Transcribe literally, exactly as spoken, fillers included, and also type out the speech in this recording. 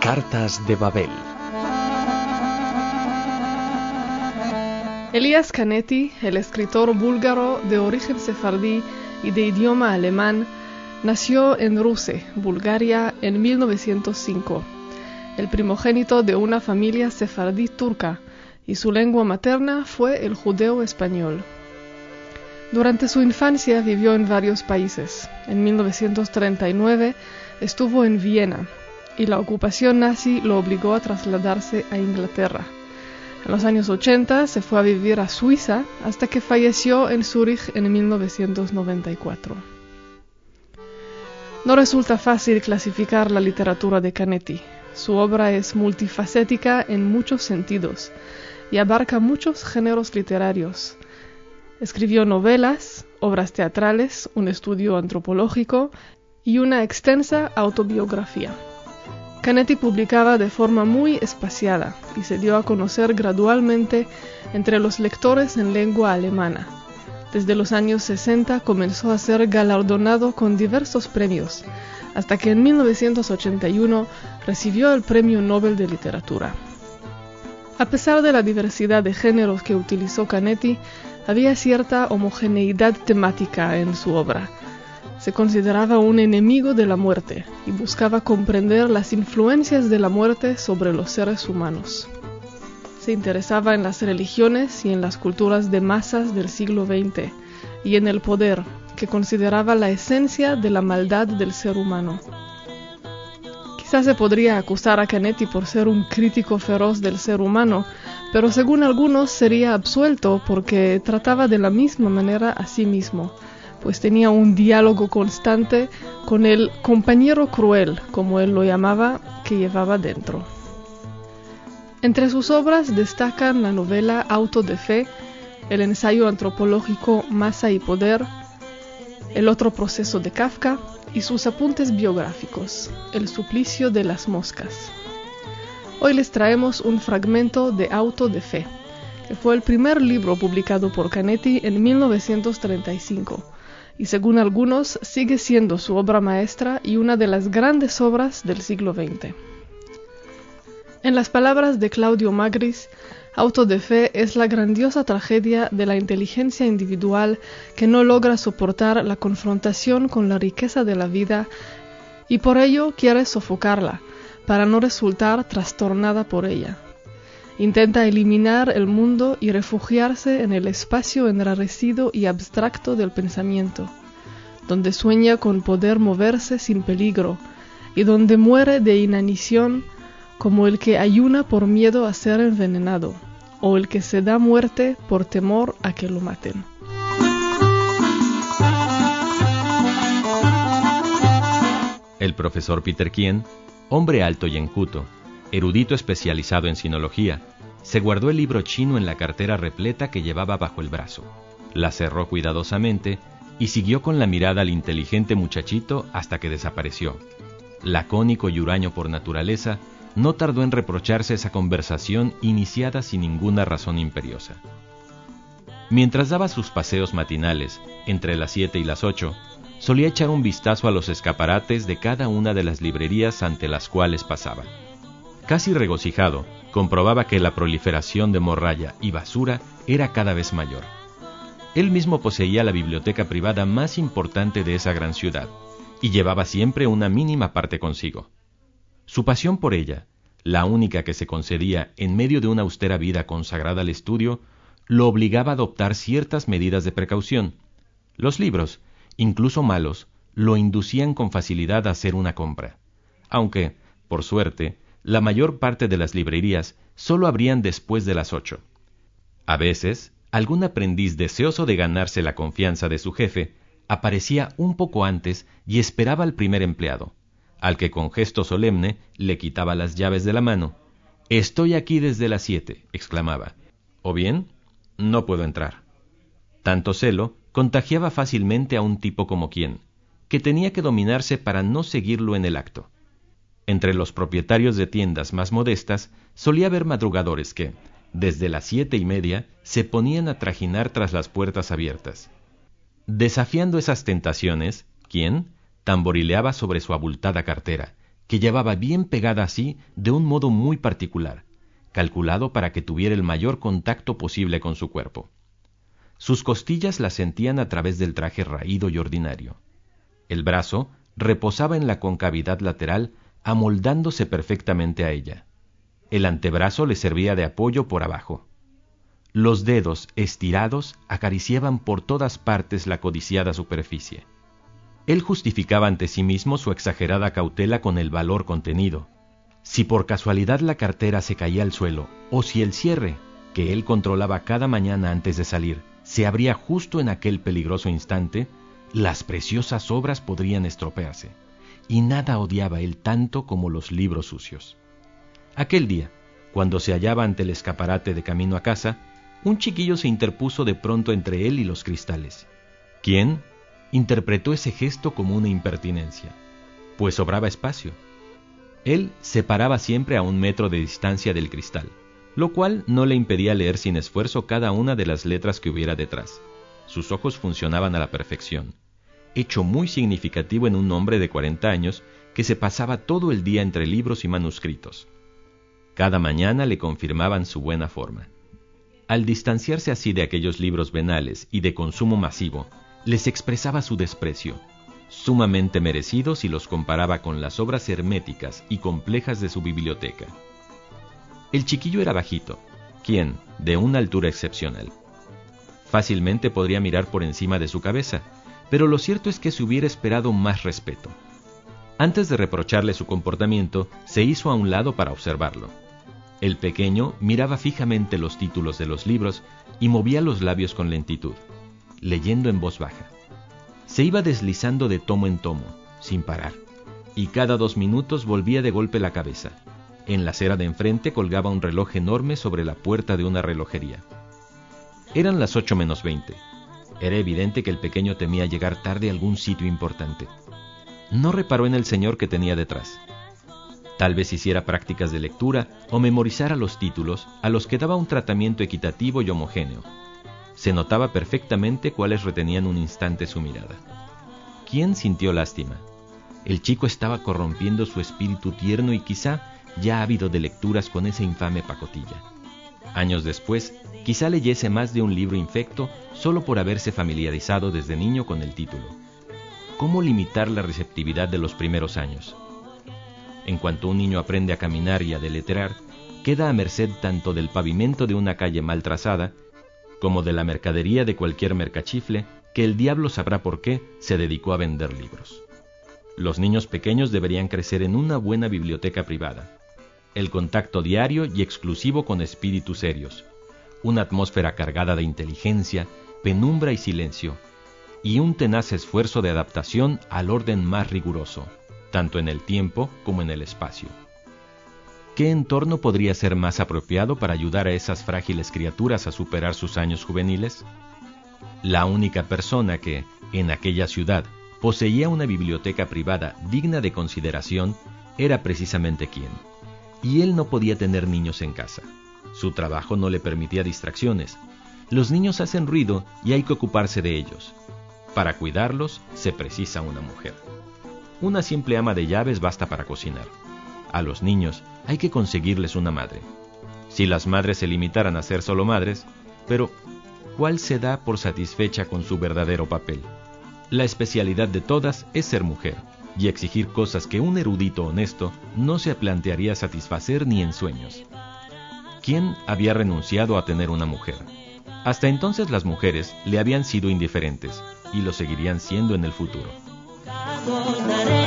Cartas de Babel. Elias Canetti, el escritor búlgaro de origen sefardí y de idioma alemán, nació en Ruše, Bulgaria, en mil novecientos cinco, el primogénito de una familia sefardí turca, y su lengua materna fue el judeo español. Durante su infancia vivió en varios países. En mil novecientos treinta y nueve estuvo en Viena, y la ocupación nazi lo obligó a trasladarse a Inglaterra. En los años ochenta se fue a vivir a Suiza hasta que falleció en Zúrich en mil novecientos noventa y cuatro. No resulta fácil clasificar la literatura de Canetti. Su obra es multifacética en muchos sentidos y abarca muchos géneros literarios. Escribió novelas, obras teatrales, un estudio antropológico y una extensa autobiografía. Canetti publicaba de forma muy espaciada y se dio a conocer gradualmente entre los lectores en lengua alemana. Desde los años sesenta comenzó a ser galardonado con diversos premios, hasta que en mil novecientos ochenta y uno recibió el Premio Nobel de Literatura. A pesar de la diversidad de géneros que utilizó Canetti, había cierta homogeneidad temática en su obra. Se consideraba un enemigo de la muerte y buscaba comprender las influencias de la muerte sobre los seres humanos. Se interesaba en las religiones y en las culturas de masas del siglo veinte y en el poder, que consideraba la esencia de la maldad del ser humano. Quizás se podría acusar a Canetti por ser un crítico feroz del ser humano, pero según algunos sería absuelto porque trataba de la misma manera a sí mismo, pues tenía un diálogo constante con el compañero cruel, como él lo llamaba, que llevaba dentro. Entre sus obras destacan la novela Auto de Fe, el ensayo antropológico Masa y Poder, El otro proceso de Kafka y sus apuntes biográficos, El suplicio de las moscas. Hoy les traemos un fragmento de Auto de Fe, que fue el primer libro publicado por Canetti en mil novecientos treinta y cinco, y según algunos sigue siendo su obra maestra y una de las grandes obras del siglo veinte. En las palabras de Claudio Magris, Auto de Fe es la grandiosa tragedia de la inteligencia individual que no logra soportar la confrontación con la riqueza de la vida y por ello quiere sofocarla, para no resultar trastornada por ella. Intenta eliminar el mundo y refugiarse en el espacio enrarecido y abstracto del pensamiento, donde sueña con poder moverse sin peligro y donde muere de inanición como el que ayuna por miedo a ser envenenado o el que se da muerte por temor a que lo maten. El profesor Peter Quien, hombre alto y enjuto, erudito especializado en sinología, se guardó el libro chino en la cartera repleta que llevaba bajo el brazo. La cerró cuidadosamente y siguió con la mirada al inteligente muchachito hasta que desapareció. Lacónico y huraño por naturaleza, no tardó en reprocharse esa conversación iniciada sin ninguna razón imperiosa. Mientras daba sus paseos matinales, entre las siete y las ocho, solía echar un vistazo a los escaparates de cada una de las librerías ante las cuales pasaba. Casi regocijado, comprobaba que la proliferación de morralla y basura era cada vez mayor. Él mismo poseía la biblioteca privada más importante de esa gran ciudad, y llevaba siempre una mínima parte consigo. Su pasión por ella, la única que se concedía en medio de una austera vida consagrada al estudio, lo obligaba a adoptar ciertas medidas de precaución. Los libros, incluso malos, lo inducían con facilidad a hacer una compra, aunque, por suerte, la mayor parte de las librerías solo abrían después de las ocho. A veces, algún aprendiz deseoso de ganarse la confianza de su jefe aparecía un poco antes y esperaba al primer empleado, al que con gesto solemne le quitaba las llaves de la mano. «Estoy aquí desde las siete», exclamaba, o bien, «no puedo entrar». Tanto celo contagiaba fácilmente a un tipo como Quien, que tenía que dominarse para no seguirlo en el acto. Entre los propietarios de tiendas más modestas solía haber madrugadores que, desde las siete y media, se ponían a trajinar tras las puertas abiertas. Desafiando esas tentaciones, Quien tamborileaba sobre su abultada cartera, que llevaba bien pegada así de un modo muy particular, calculado para que tuviera el mayor contacto posible con su cuerpo. Sus costillas las sentían a través del traje raído y ordinario. El brazo reposaba en la concavidad lateral, amoldándose perfectamente a ella. El antebrazo le servía de apoyo por abajo. Los dedos, estirados, acariciaban por todas partes la codiciada superficie. Él justificaba ante sí mismo su exagerada cautela con el valor contenido. Si por casualidad la cartera se caía al suelo, o si el cierre, que él controlaba cada mañana antes de salir, se abría justo en aquel peligroso instante, las preciosas obras podrían estropearse, y nada odiaba él tanto como los libros sucios. Aquel día, cuando se hallaba ante el escaparate de camino a casa, un chiquillo se interpuso de pronto entre él y los cristales. ¿Quién? Interpretó ese gesto como una impertinencia, pues sobraba espacio. Él se paraba siempre a un metro de distancia del cristal, lo cual no le impedía leer sin esfuerzo cada una de las letras que hubiera detrás. Sus ojos funcionaban a la perfección, hecho muy significativo en un hombre de cuarenta años que se pasaba todo el día entre libros y manuscritos. Cada mañana le confirmaban su buena forma. Al distanciarse así de aquellos libros venales y de consumo masivo, les expresaba su desprecio, sumamente merecido si los comparaba con las obras herméticas y complejas de su biblioteca. El chiquillo era bajito, quien, de una altura excepcional. Fácilmente podría mirar por encima de su cabeza, pero lo cierto es que se hubiera esperado más respeto. Antes de reprocharle su comportamiento, se hizo a un lado para observarlo. El pequeño miraba fijamente los títulos de los libros y movía los labios con lentitud, leyendo en voz baja. Se iba deslizando de tomo en tomo, sin parar, y cada dos minutos volvía de golpe la cabeza. En la acera de enfrente colgaba un reloj enorme sobre la puerta de una relojería. Eran las ocho menos veinte. Era evidente que el pequeño temía llegar tarde a algún sitio importante. No reparó en el señor que tenía detrás. Tal vez hiciera prácticas de lectura o memorizara los títulos a los que daba un tratamiento equitativo y homogéneo. Se notaba perfectamente cuáles retenían un instante su mirada. ¿Quién sintió lástima? El chico estaba corrompiendo su espíritu tierno y quizá ya ávido de lecturas con esa infame pacotilla. Años después, quizá leyese más de un libro infecto solo por haberse familiarizado desde niño con el título. ¿Cómo limitar la receptividad de los primeros años? En cuanto un niño aprende a caminar y a deletrear, queda a merced tanto del pavimento de una calle mal trazada, como de la mercadería de cualquier mercachifle que el diablo sabrá por qué se dedicó a vender libros. Los niños pequeños deberían crecer en una buena biblioteca privada, el contacto diario y exclusivo con espíritus serios, una atmósfera cargada de inteligencia, penumbra y silencio, y un tenaz esfuerzo de adaptación al orden más riguroso, tanto en el tiempo como en el espacio. ¿Qué entorno podría ser más apropiado para ayudar a esas frágiles criaturas a superar sus años juveniles? La única persona que, en aquella ciudad, poseía una biblioteca privada digna de consideración era precisamente quien. Y él no podía tener niños en casa. Su trabajo no le permitía distracciones. Los niños hacen ruido y hay que ocuparse de ellos. Para cuidarlos se precisa una mujer. Una simple ama de llaves basta para cocinar. A los niños hay que conseguirles una madre. Si las madres se limitaran a ser solo madres, pero ¿cuál se da por satisfecha con su verdadero papel? La especialidad de todas es ser mujer y exigir cosas que un erudito honesto no se plantearía satisfacer ni en sueños. ¿Quién había renunciado a tener una mujer? Hasta entonces las mujeres le habían sido indiferentes y lo seguirían siendo en el futuro.